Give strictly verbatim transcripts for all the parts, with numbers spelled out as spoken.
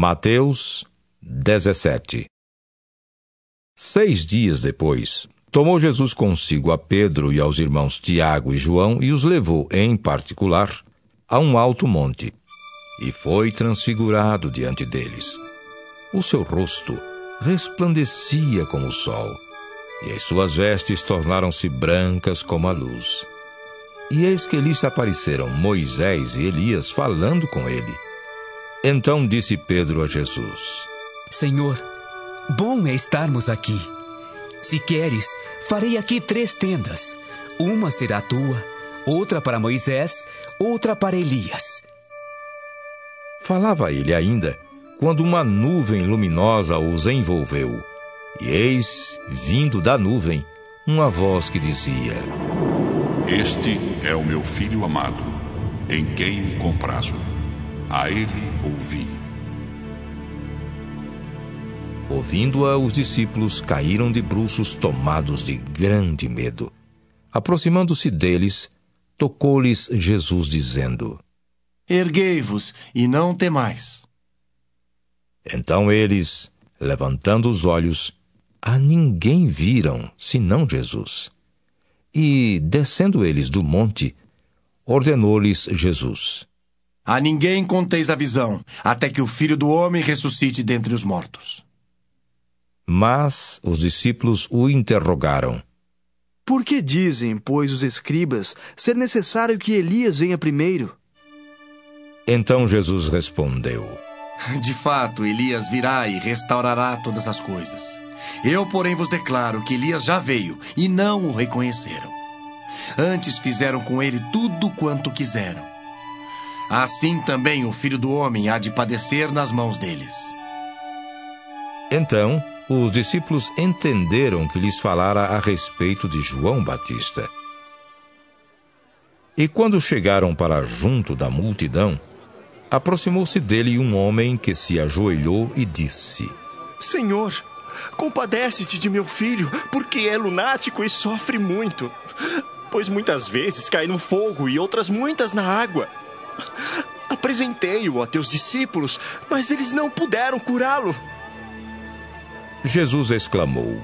Mateus dezessete. Seis dias depois, tomou Jesus consigo a Pedro e aos irmãos Tiago e João e os levou, em particular, a um alto monte, e foi transfigurado diante deles. O seu rosto resplandecia como o sol, e as suas vestes tornaram-se brancas como a luz. E eis que lhes apareceram Moisés e Elias falando com ele. Então disse Pedro a Jesus: Senhor, bom é estarmos aqui. Se queres, farei aqui três tendas. Uma será tua, outra para Moisés, outra para Elias. Falava ele ainda, quando uma nuvem luminosa os envolveu. E eis, vindo da nuvem, uma voz que dizia: Este é o meu filho amado, em quem me comprazo. A ele ouvi. Ouvindo-a, os discípulos caíram de bruços, tomados de grande medo. Aproximando-se deles, tocou-lhes Jesus, dizendo: Erguei-vos e não temais. Então eles, levantando os olhos, a ninguém viram, senão Jesus. E, descendo eles do monte, ordenou-lhes Jesus: A ninguém conteis a visão, até que o Filho do Homem ressuscite dentre os mortos. Mas os discípulos o interrogaram: Por que dizem, pois, os escribas, ser necessário que Elias venha primeiro? Então Jesus respondeu: De fato, Elias virá e restaurará todas as coisas. Eu, porém, vos declaro que Elias já veio e não o reconheceram. Antes fizeram com ele tudo quanto quiseram. Assim também o Filho do Homem há de padecer nas mãos deles. Então os discípulos entenderam que lhes falara a respeito de João Batista. E quando chegaram para junto da multidão, aproximou-se dele um homem que se ajoelhou e disse: Senhor, compadece-te de meu filho, porque é lunático e sofre muito. Pois muitas vezes cai no fogo e outras muitas na água. Apresentei-o a teus discípulos, mas eles não puderam curá-lo. Jesus exclamou: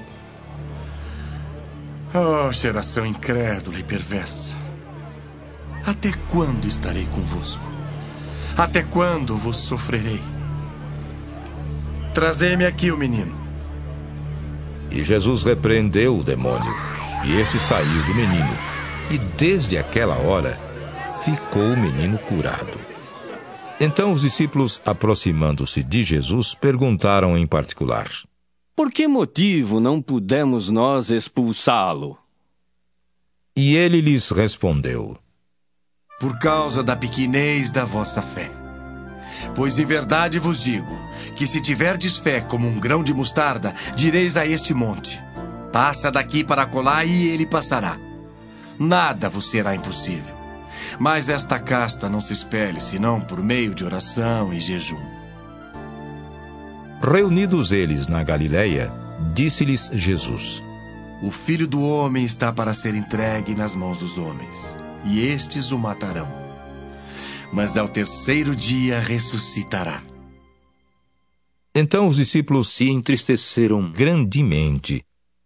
Oh, geração incrédula e perversa! Até quando estarei convosco? Até quando vos sofrerei? Trazei-me aqui o menino. E Jesus repreendeu o demônio, e este saiu do menino, e desde aquela hora ficou o menino curado. Então os discípulos, aproximando-se de Jesus, perguntaram em particular: Por que motivo não pudemos nós expulsá-lo? E ele lhes respondeu: Por causa da pequenez da vossa fé. Pois em verdade vos digo, que se tiverdes fé como um grão de mostarda, direis a este monte: passa daqui para acolá, e ele passará. Nada vos será impossível. Mas esta casta não se espelhe, senão por meio de oração e jejum. Reunidos eles na Galileia, disse-lhes Jesus: O Filho do Homem está para ser entregue nas mãos dos homens, e estes o matarão. Mas ao terceiro dia ressuscitará. Então os discípulos se entristeceram grandemente.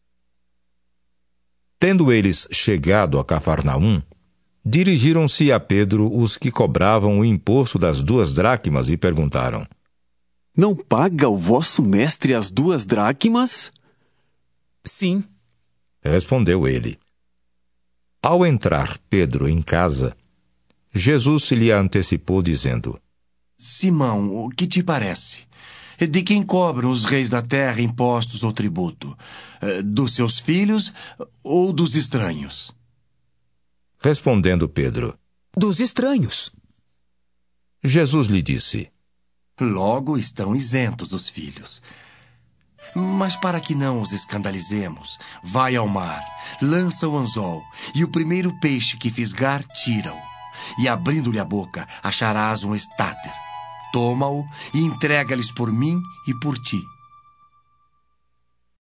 Tendo eles chegado a Cafarnaum, dirigiram-se a Pedro os que cobravam o imposto das duas dracmas e perguntaram: Não paga o vosso mestre as duas dracmas? Sim, respondeu ele. Ao entrar Pedro em casa, Jesus lhe antecipou, dizendo: Simão, o que te parece? De quem cobram os reis da terra impostos ou tributo? Dos seus filhos ou dos estranhos? Respondendo Pedro: dos estranhos. Jesus lhe disse: Logo estão isentos dos filhos. Mas para que não os escandalizemos, vai ao mar, lança o anzol, e o primeiro peixe que fisgar, tira-o. E abrindo-lhe a boca, acharás um estáter. Toma-o e entrega-lhes por mim e por ti.